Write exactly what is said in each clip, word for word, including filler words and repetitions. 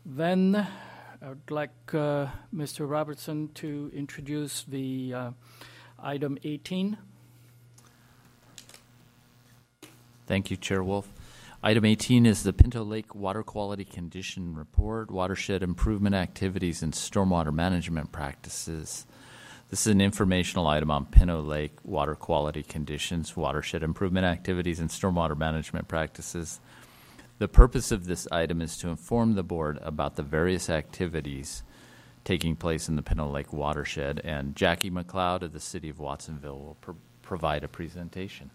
Then I would like uh, Mister Robertson to introduce the uh, item eighteen. Thank you, Chair Wolf. Item eighteen is the Pinto Lake Water Quality Condition Report, Watershed Improvement Activities and Stormwater Management Practices. This is an informational item on Pinto Lake water quality conditions, watershed improvement activities, and stormwater management practices. The purpose of this item is to inform the board about the various activities taking place in the Pinto Lake watershed, and Jackie McLeod of the City of Watsonville will pro- provide a presentation.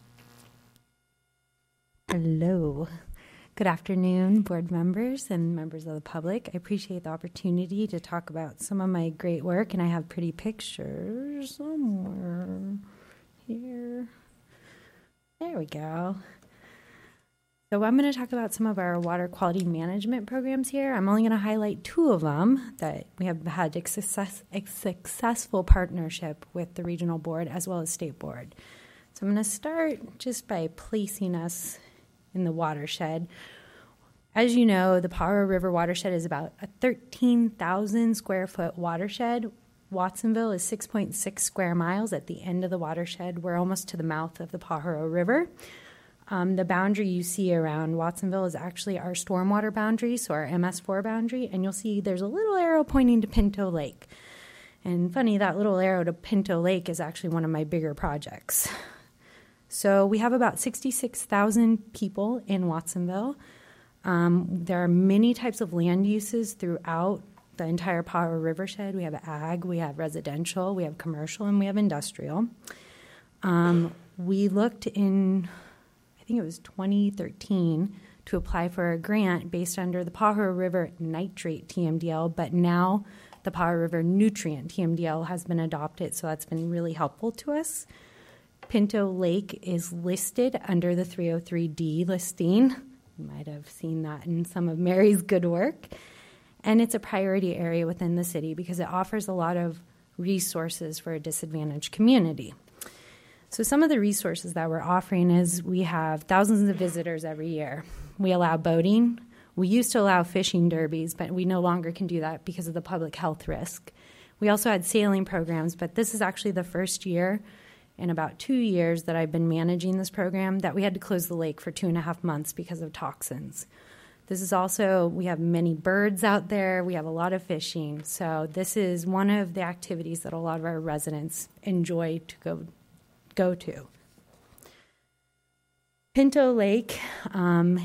Hello. Good afternoon, board members and members of the public. I appreciate the opportunity to talk about some of my great work, and I have pretty pictures somewhere here. There we go. So I'm going to talk about some of our water quality management programs here. I'm only going to highlight two of them that we have had a, success, a successful partnership with the regional board as well as state board. So I'm going to start just by placing us in the watershed. As you know, the Pajaro River watershed is about a thirteen thousand square foot watershed. Watsonville is six point six square miles at the end of the watershed. We're almost to the mouth of the Pajaro River. Um, the boundary you see around Watsonville is actually our stormwater boundary, so our M S four boundary, and you'll see there's a little arrow pointing to Pinto Lake. And funny, that little arrow to Pinto Lake is actually one of my bigger projects. So we have about sixty-six thousand people in Watsonville. Um, there are many types of land uses throughout the entire Pajaro Rivershed. We have ag, we have residential, we have commercial, and we have industrial. Um, we looked in, I think it was twenty thirteen, to apply for a grant based under the Pajaro River Nitrate T M D L, but now the Pajaro River Nutrient T M D L has been adopted, so that's been really helpful to us. Pinto Lake is listed under the three oh three D listing. You might have seen that in some of Mary's good work. And it's a priority area within the city because it offers a lot of resources for a disadvantaged community. So some of the resources that we're offering is we have thousands of visitors every year. We allow boating. We used to allow fishing derbies, but we no longer can do that because of the public health risk. We also had sailing programs, but this is actually the first year in about two years that I've been managing this program that we had to close the lake for two and a half months because of toxins. This is also, we have many birds out there. We have a lot of fishing. So this is one of the activities that a lot of our residents enjoy to go, go to. Pinto Lake um,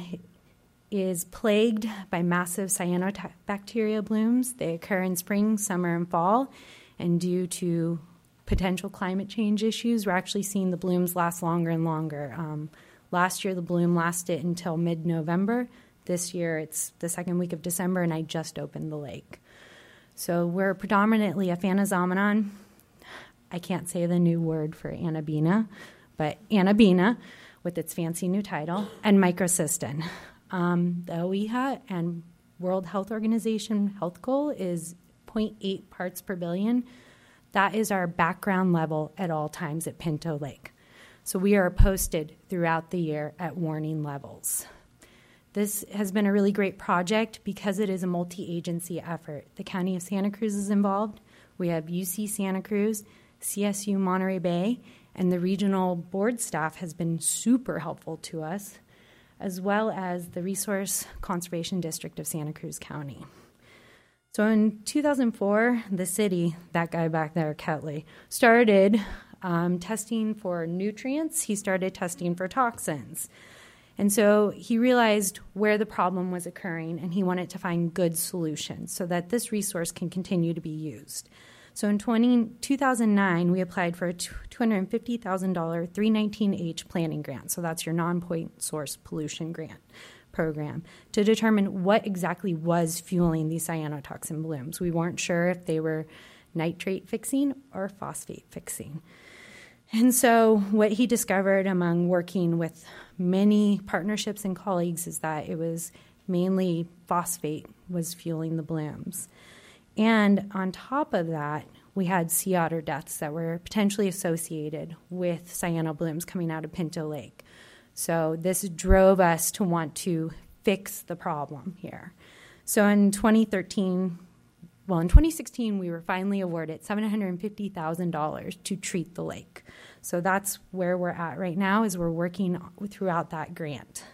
is plagued by massive cyanobacteria blooms. They occur in spring, summer, and fall. And due to potential climate change issues, we're actually seeing the blooms last longer and longer. Um, last year, the bloom lasted until mid-November. This year, it's the second week of December, and I just opened the lake. So we're predominantly a Phanazomenon. I can't say the new word for Anabaena, but Anabaena, with its fancy new title, and Microcystin. Um, the O E H A and World Health Organization health goal is zero point eight parts per billion. That is our background level at all times at Pinto Lake. So we are posted throughout the year at warning levels. This has been a really great project because it is a multi-agency effort. The County of Santa Cruz is involved. We have U C Santa Cruz, C S U Monterey Bay, and the regional board staff has been super helpful to us, as well as the Resource Conservation District of Santa Cruz County. So in two thousand four, the city, that guy back there, Ketley, started um, testing for nutrients. He started testing for toxins. And so he realized where the problem was occurring, and he wanted to find good solutions so that this resource can continue to be used. So in two thousand nine, we applied for a two hundred fifty thousand dollars three nineteen H planning grant. So that's your non-point source pollution grant program to determine what exactly was fueling these cyanotoxin blooms. We weren't sure if they were nitrate fixing or phosphate fixing. And so what he discovered among working with many partnerships and colleagues is that it was mainly phosphate was fueling the blooms. And on top of that, we had sea otter deaths that were potentially associated with cyano blooms coming out of Pinto Lake. So this drove us to want to fix the problem here. So in twenty thirteen, well, in twenty sixteen, we were finally awarded seven hundred fifty thousand dollars to treat the lake. So that's where we're at right now, is we're working throughout that grant.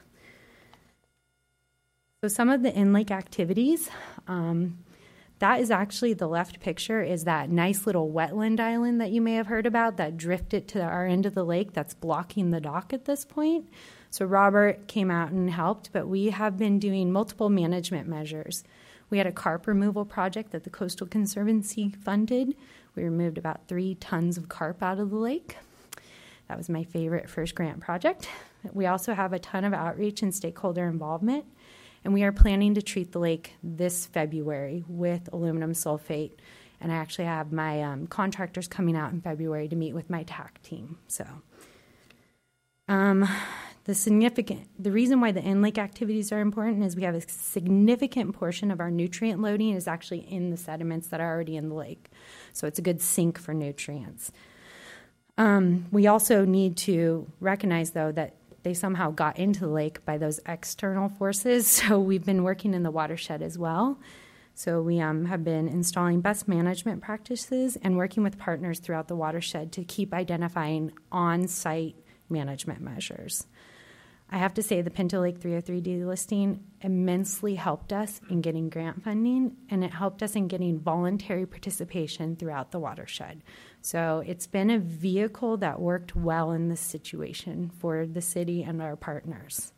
So some of the in-lake activities, um, that is actually the left picture is that nice little wetland island that you may have heard about that drifted to our end of the lake that's blocking the dock at this point. So Robert came out and helped, but we have been doing multiple management measures. We had a carp removal project that the Coastal Conservancy funded. We removed about three tons of carp out of the lake. That was my favorite first grant project. We also have a ton of outreach and stakeholder involvement. And we are planning to treat the lake this February with aluminum sulfate. And I actually have my um, contractors coming out in February to meet with my T A C team. So um, the significant, the reason why the in-lake activities are important is we have a significant portion of our nutrient loading is actually in the sediments that are already in the lake. So it's a good sink for nutrients. Um, we also need to recognize, though, that they somehow got into the lake by those external forces. So we've been working in the watershed as well. So we um, have been installing best management practices and working with partners throughout the watershed to keep identifying on-site management measures. I have to say the Pinto Lake three oh three D listing immensely helped us in getting grant funding, and it helped us in getting voluntary participation throughout the watershed. So it's been a vehicle that worked well in this situation for the city and our partners.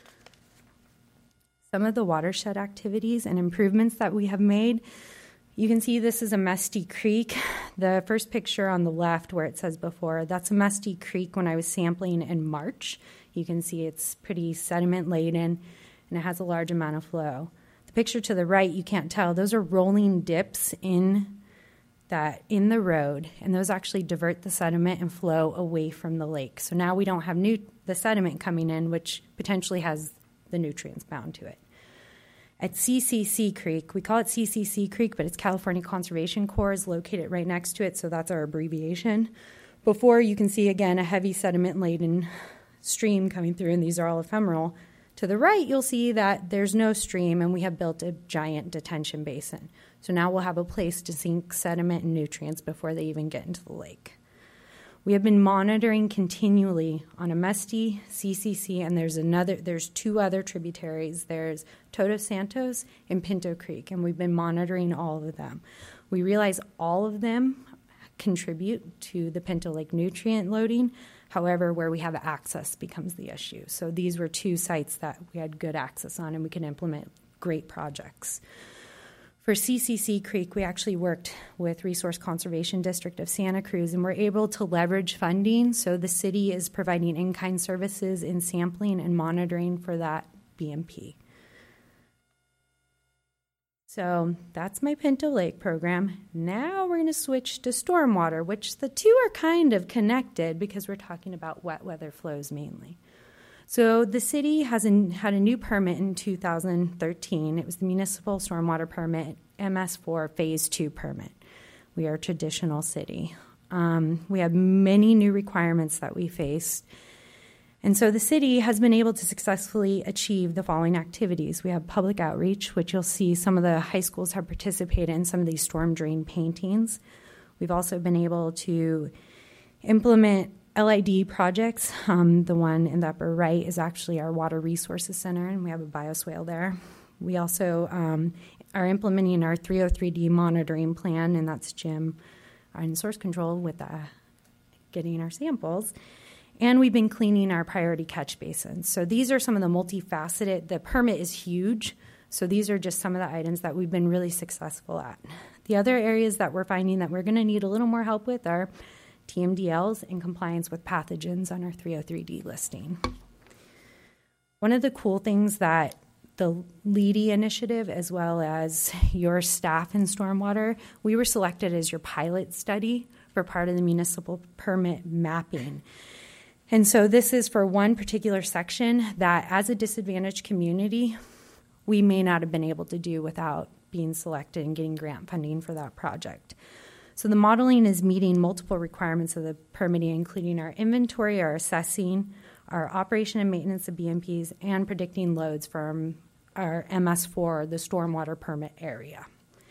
Some of the watershed activities and improvements that we have made, you can see this is a Musty Creek. The first picture on the left where it says before, that's a Musty Creek when I was sampling in March. You can see it's pretty sediment laden and it has a large amount of flow. The picture to the right, you can't tell, those are rolling dips in that in the road, and those actually divert the sediment and flow away from the lake. So now we don't have new, the sediment coming in, which potentially has the nutrients bound to it. At C C C Creek, we call it C C C Creek, but it's California Conservation Corps is located right next to it, so that's our abbreviation. Before, you can see, again, a heavy sediment-laden stream coming through, and these are all ephemeral. To the right, you'll see that there's no stream, and we have built a giant detention basin. So now we'll have a place to sink sediment and nutrients before they even get into the lake. We have been monitoring continually on a Musty, C C C, and there's another. There's two other tributaries. There's Todos Santos and Pinto Creek, and we've been monitoring all of them. We realize all of them contribute to the Pinto Lake nutrient loading. However, where we have access becomes the issue. So these were two sites that we had good access on, and we can implement great projects. For C C C Creek, we actually worked with Resource Conservation District of Santa Cruz, and we're able to leverage funding. So the city is providing in-kind services in sampling and monitoring for that B M P. So that's my Pinto Lake program. Now we're going to switch to stormwater, which the two are kind of connected because we're talking about wet weather flows mainly. So the city has a, had a new permit in two thousand thirteen. It was the Municipal Stormwater Permit, M S four Phase two permit. We are a traditional city. Um, we have many new requirements that we faced. And so the city has been able to successfully achieve the following activities. We have public outreach, which you'll see some of the high schools have participated in some of these storm drain paintings. We've also been able to implement L I D projects. Um, the one in the upper right is actually our Water Resources Center, and we have a bioswale there. We also um, are implementing our three oh three D monitoring plan, and that's Jim in source control with uh, getting our samples. And we've been cleaning our priority catch basins. So these are some of the multifaceted, the permit is huge, so these are just some of the items that we've been really successful at. The other areas that we're finding that we're going to need a little more help with are T M D Ls and compliance with pathogens on our three oh three D listing. One of the cool things that the L E D I initiative, as well as your staff in stormwater, we were selected as your pilot study for part of the municipal permit mapping. And so this is for one particular section that as a disadvantaged community, we may not have been able to do without being selected and getting grant funding for that project. So the modeling is meeting multiple requirements of the permitting, including our inventory, our assessing, our operation and maintenance of B M Ps, and predicting loads from our M S four, the stormwater permit area.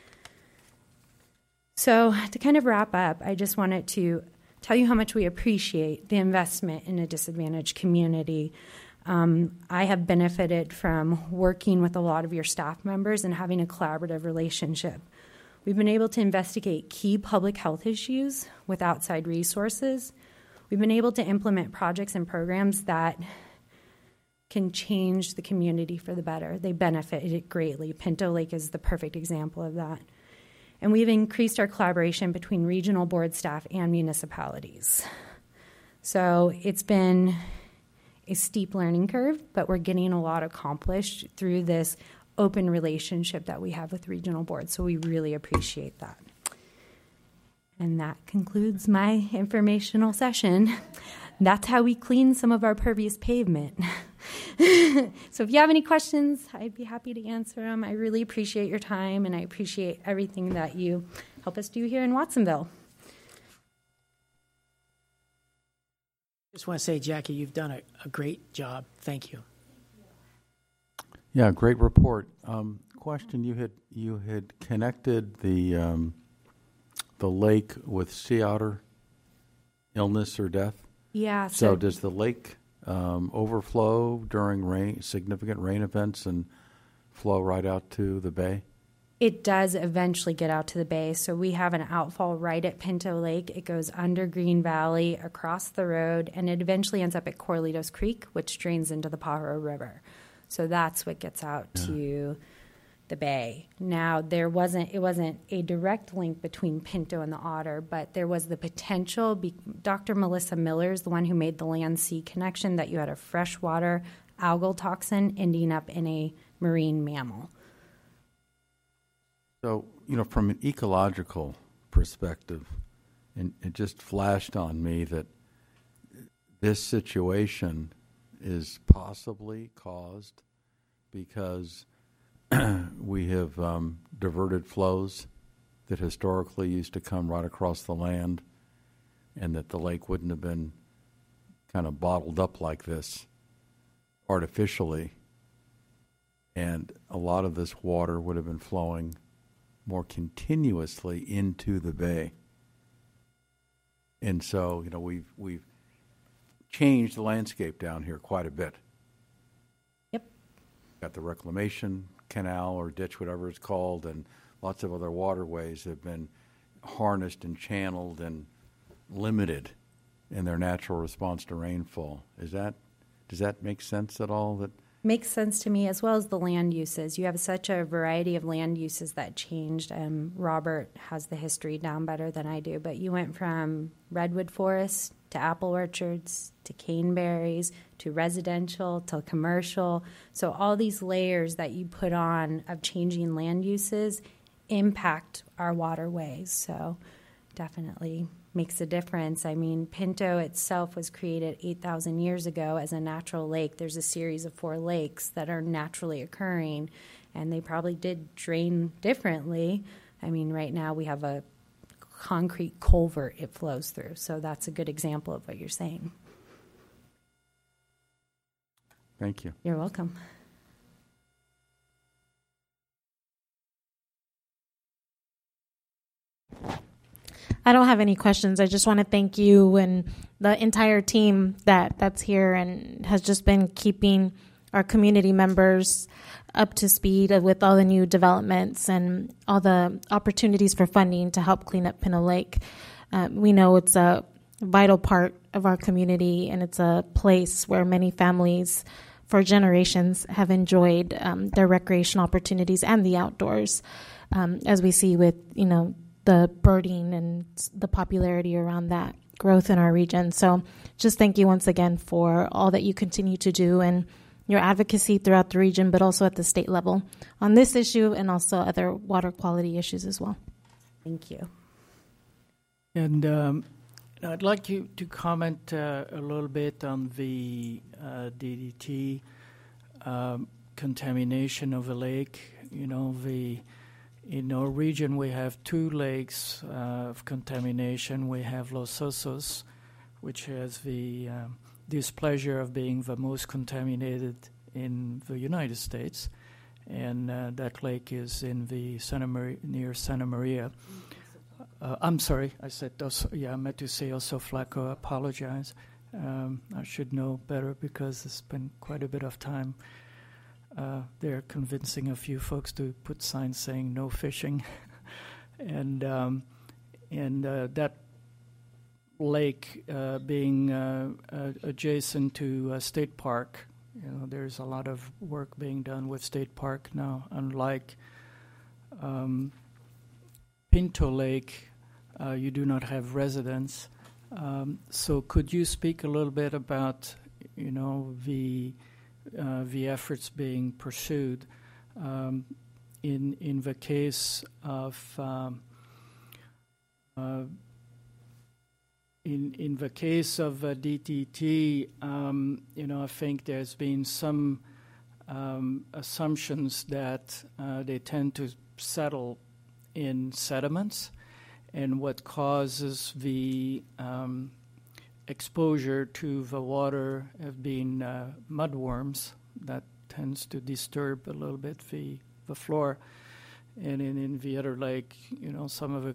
So to kind of wrap up, I just wanted to tell you how much we appreciate the investment in a disadvantaged community. Um, I have benefited from working with a lot of your staff members and having a collaborative relationship. We've been able to investigate key public health issues with outside resources. We've been able to implement projects and programs that can change the community for the better. They benefited it greatly. Pinto Lake is the perfect example of that. And we've increased our collaboration between regional board staff and municipalities. So it's been a steep learning curve, but we're getting a lot accomplished through this open relationship that we have with regional boards. So we really appreciate that. And that concludes my informational session. That's how we clean some of our pervious pavement. So if you have any questions, I'd be happy to answer them. I really appreciate your time, and I appreciate everything that you help us do here in Watsonville. Just want to say, Jackie, you've done a, a great job. Thank you. Yeah, great report. Um, question: You had you had connected the um, the lake with sea otter illness or death. Yeah. So, So, does the lake um, overflow during rain, significant rain events, and flow right out to the bay? it does eventually get out to the bay. So we have an outfall right at Pinto Lake. It goes under Green Valley, across the road, and it eventually ends up at Corlitos Creek, which drains into the Pajaro River. So that's what gets out Yeah. to the bay. Now, there wasn't it wasn't a direct link between Pinto and the Otter, but there was the potential. Be, Doctor Melissa Miller is the one who made the land-sea connection, that you had a freshwater algal toxin ending up in a marine mammal. So, you know, from an ecological perspective, and it just flashed on me that this situation is possibly caused because we have um, diverted flows that historically used to come right across the land, and that the lake wouldn't have been kind of bottled up like this artificially, and a lot of this water would have been flowing more continuously into the bay. And so, you know, we've we've changed the landscape down here quite a bit. Yep. Got the reclamation canal or ditch, whatever it's called, and lots of other waterways have been harnessed and channeled and limited in their natural response to rainfall. Is that, does that make sense at all? That Makes sense to me, as well as the land uses. You have such a variety of land uses that changed. Um, Robert has the history down better than I do, but you went from redwood forests to apple orchards to caneberries to residential to commercial. So all these layers that you put on of changing land uses impact our waterways. So definitely makes a difference. I mean, Pinto itself was created eight thousand years ago as a natural lake. There's a series of four lakes that are naturally occurring, and they probably did drain differently. I mean, right now we have a concrete culvert it flows through, so that's a good example of what you're saying. Thank you. You're welcome. I don't have any questions. I just want to thank you and the entire team that, that's here and has just been keeping our community members up to speed with all the new developments and all the opportunities for funding to help clean up Pinto Lake. Uh, we know it's a vital part of our community, and it's a place where many families for generations have enjoyed um, their recreation opportunities and the outdoors, um, as we see with, you know, the birding and the popularity around that growth in our region. So just thank you once again for all that you continue to do and your advocacy throughout the region, but also at the state level on this issue and also other water quality issues as well. Thank you. And um, I'd like you to comment uh, a little bit on the uh, D D T um, contamination of the lake. You know, the in our region we have two lakes uh, of contamination. We have Los Osos, which has the um, displeasure of being the most contaminated in the United States, and uh, that lake is in the Santa Maria, near Santa Maria. Uh, I'm sorry, I said Oso, yeah, I meant to say Oso Flaco. I apologize. Um, I should know better because it's been quite a bit of time. Uh, they're convincing a few folks to put signs saying no fishing, and um, and uh, that lake uh, being uh, uh, adjacent to a state park. You know, there's a lot of work being done with State Park now, unlike um, Pinto Lake, uh, you do not have residents. Um, so could you speak a little bit about, you know, the uh, the efforts being pursued um, in in the case of um, uh, In in the case of uh, D D T, um, you know, I think there's been some um, assumptions that uh, they tend to settle in sediments, and what causes the um, exposure to the water have been uh, mudworms that tends to disturb a little bit the the floor, and in, in the other lake, you know, some of the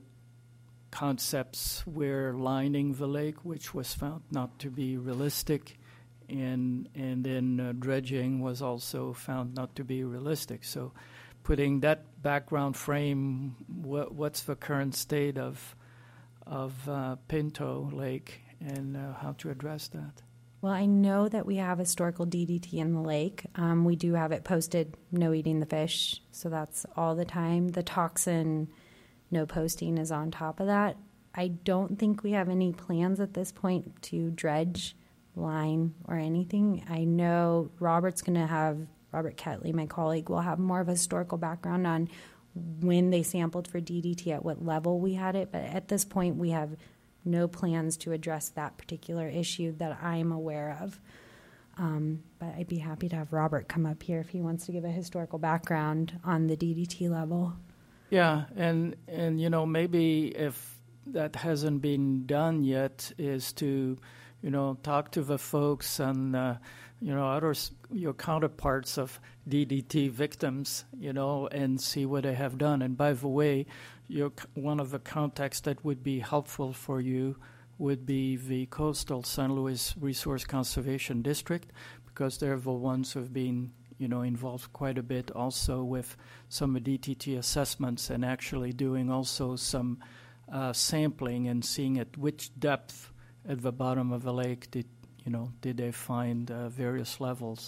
concepts were lining the lake, which was found not to be realistic, and and then uh, dredging was also found not to be realistic. So, putting that background frame, what, what's the current state of of uh, Pinto Lake, and uh, how to address that? Well, I know that we have historical D D T in the lake. Um, we do have it posted, no eating the fish, so that's all the time. The toxin, no posting, is on top of that. I don't think we have any plans at this point to dredge, line, or anything. I know Robert's going to have, Robert Ketley, my colleague, will have more of a historical background on when they sampled for D D T, at what level we had it. But at this point, we have no plans to address that particular issue that I'm aware of. Um, but I'd be happy to have Robert come up here if he wants to give a historical background on the D D T level. Yeah, and and you know, maybe if that hasn't been done yet, is to, you know, talk to the folks and uh, you know, others, your counterparts of D D T victims, you know, and see what they have done. And by the way, your one of the contacts that would be helpful for you would be the Coastal San Luis Resource Conservation District, because they're the ones who've been, you know, involved quite a bit also with some D D T assessments, and actually doing also some uh, sampling and seeing at which depth at the bottom of the lake did, you know, did they find uh, various levels.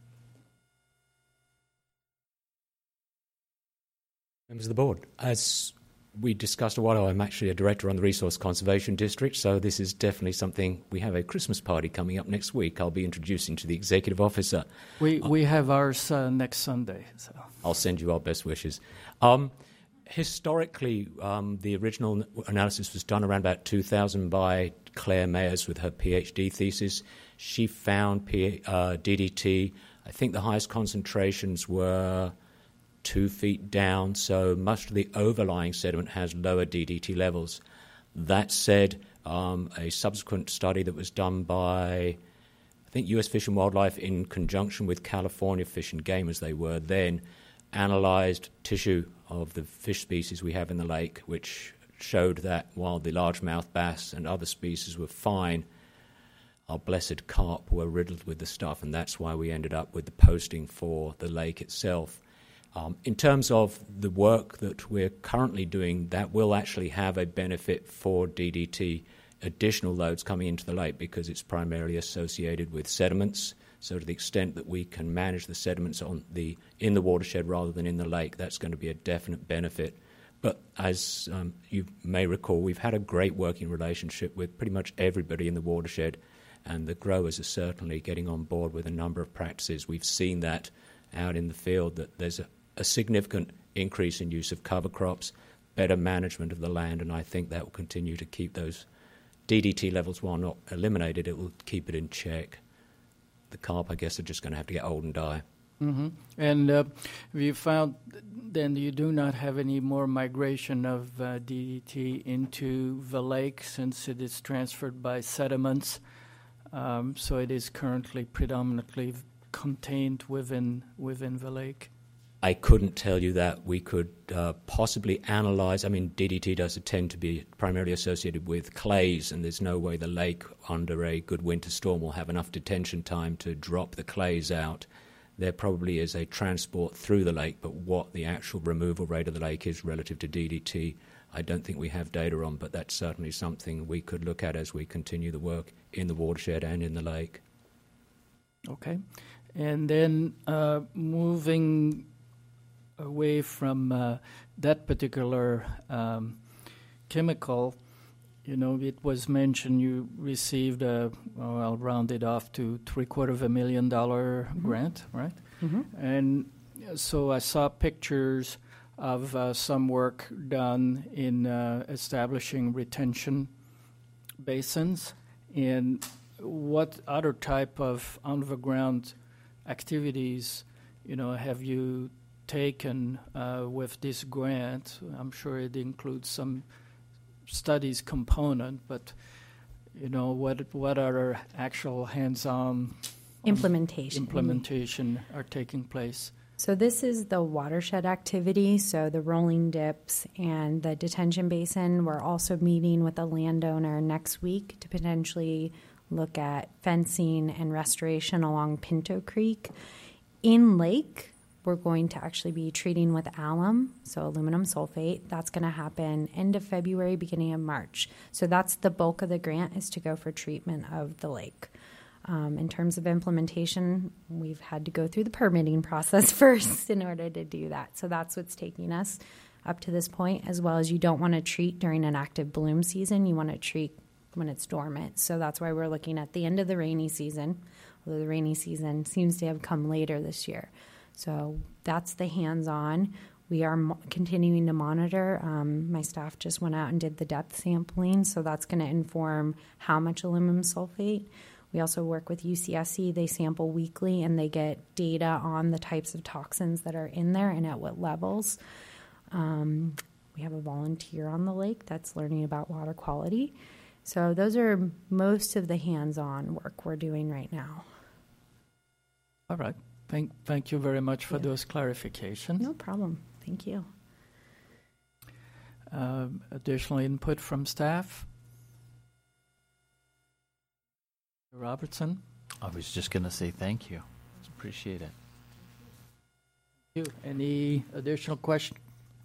Members of the board, as we discussed a while ago, I'm actually a director on the Resource Conservation District, so this is definitely something. We have a Christmas party coming up next week. I'll be introducing to the executive officer. We uh, we have ours uh, next Sunday. So I'll send you our best wishes. Um, historically, um, the original analysis was done around about two thousand by Claire Mayers with her PhD thesis. She found P, uh, D D T, I think the highest concentrations were two feet down, so much of the overlying sediment has lower D D T levels. That said, um, a subsequent study that was done by, I think, U S Fish and Wildlife in conjunction with California Fish and Game, as they were then, analyzed tissue of the fish species we have in the lake, which showed that while the largemouth bass and other species were fine, our blessed carp were riddled with the stuff, and that's why we ended up with the posting for the lake itself. Um, in terms of the work that we're currently doing, that will actually have a benefit for D D T additional loads coming into the lake, because it's primarily associated with sediments. So to the extent that we can manage the sediments on the in the watershed rather than in the lake, that's going to be a definite benefit. But as um, you may recall, we've had a great working relationship with pretty much everybody in the watershed, and the growers are certainly getting on board with a number of practices. We've seen that out in the field, that there's a a significant increase in use of cover crops, better management of the land, and I think that will continue to keep those D D T levels, while not eliminated, it will keep it in check. The carp, I guess, are just going to have to get old and die. Mm-hmm. And uh, we found then you do not have any more migration of uh, D D T into the lake, since it is transferred by sediments. Um, so it is currently predominantly contained within within the lake. I couldn't tell you that. We could uh, possibly analyze. I mean, D D T does tend to be primarily associated with clays, and there's no way the lake under a good winter storm will have enough detention time to drop the clays out. There probably is a transport through the lake, but what the actual removal rate of the lake is relative to D D T, I don't think we have data on, but that's certainly something we could look at as we continue the work in the watershed and in the lake. Okay. And then uh, moving away from uh, that particular um, chemical, you know, it was mentioned you received a, well, I'll round it off to three quarter of a million dollar mm-hmm. grant, right? Mm-hmm. And so I saw pictures of uh, some work done in uh, establishing retention basins. And what other type of underground activities, you know, have you taken uh, with this grant? I'm sure it includes some studies component, but you know, what what other actual hands-on implementation implementation are taking place? So this is the watershed activity, so the rolling dips and the detention basin. We're also meeting with a landowner next week to potentially look at fencing and restoration along Pinto Creek. In Lake, we're going to actually be treating with alum, so aluminum sulfate. That's going to happen end of February, beginning of March. So that's the bulk of the grant, is to go for treatment of the lake. Um, in terms of implementation, we've had to go through the permitting process first in order to do that. So that's what's taking us up to this point, as well as you don't want to treat during an active bloom season. You want to treat when it's dormant. So that's why we're looking at the end of the rainy season, although the rainy season seems to have come later this year. So that's the hands-on. We are mo- continuing to monitor. Um, my staff just went out and did the depth sampling, so that's going to inform how much aluminum sulfate. We also work with U C S C. They sample weekly, and they get data on the types of toxins that are in there and at what levels. Um, we have a volunteer on the lake that's learning about water quality. So those are most of the hands-on work we're doing right now. All right. Thank, thank you very much for Yeah. those clarifications. No problem. Thank you. Um, additional input from staff? Robertson? I was just going to say thank you. Appreciate it. You. Any additional questions?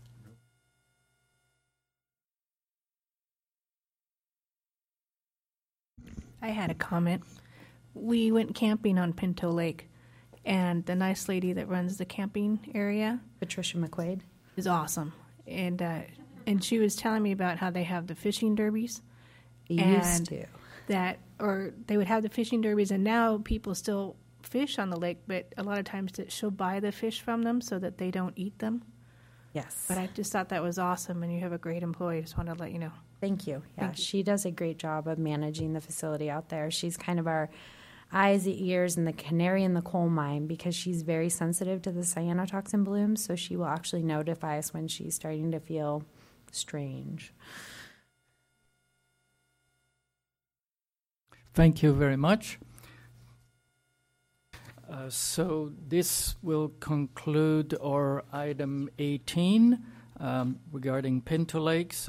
I had a comment. We went camping on Pinto Lake, and the nice lady that runs the camping area, Patricia McQuaid, is awesome. And uh, and she was telling me about how they have the fishing derbies. They and used to. That, or they would have the fishing derbies, and now people still fish on the lake, but a lot of times that she'll buy the fish from them so that they don't eat them. Yes. But I just thought that was awesome, and you have a great employee. Just wanted to let you know. Thank you. Yeah, Thank you. she does a great job of managing the facility out there. She's kind of our eyes, ears, and the canary in the coal mine, because she's very sensitive to the cyanotoxin blooms, so she will actually notify us when she's starting to feel strange. Thank you very much. Uh, so this will conclude our item eighteen um, regarding Pinto Lakes.